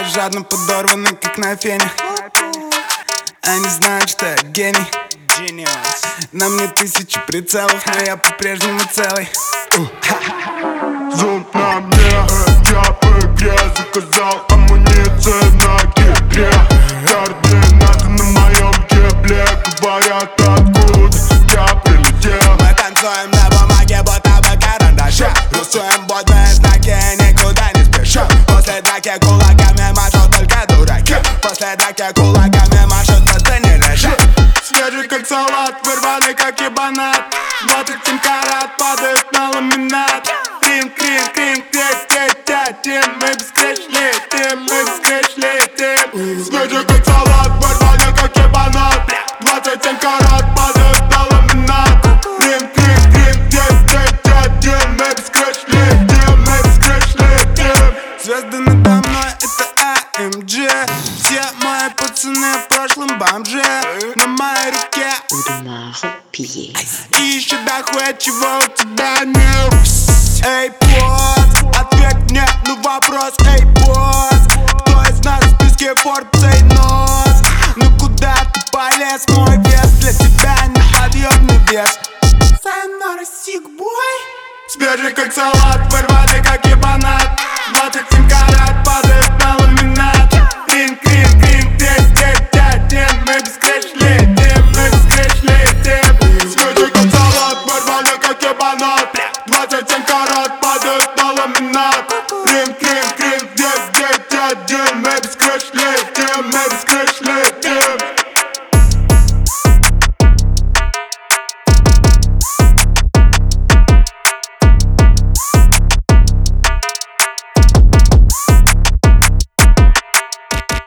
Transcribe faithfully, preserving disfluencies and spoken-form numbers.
жадно подорваны, как на фене. Они знают, что я гений. На мне тысячи прицелов, но я по-прежнему целый. Зум на мне, я в игре заказал амуниция на кипре. Координаты на моем кепле говорят, откуда я прилетел. Мы танцуем на бумаге, будто бы карандаши. Рисуем бодные знаки, никуда не спешим. После драки кулаками машут только дураки. После драки кулаками машут, это не реши. Свежий как салат, вырванный как ебанат. Двадцать семь карат падает на ламинат. Крим, крим, крим, крик, крик, тятин. Мы бескречь летим, мы бескречь летим. Свежий как салат, вырванный как ебанат. Двадцать семь карат падает на ламинат. Крим, крим, крим, крик, крик, тятин. Мы бескречь летим, мы бескречь летим. Звезды надо мной, это а эм джи. Все мои пацаны в прошлом бомжи. На моей руке и еще дохуя чего у тебя нет. Эй, босс, ответь мне на вопрос. Эй, босс, кто из нас в списке Forbes?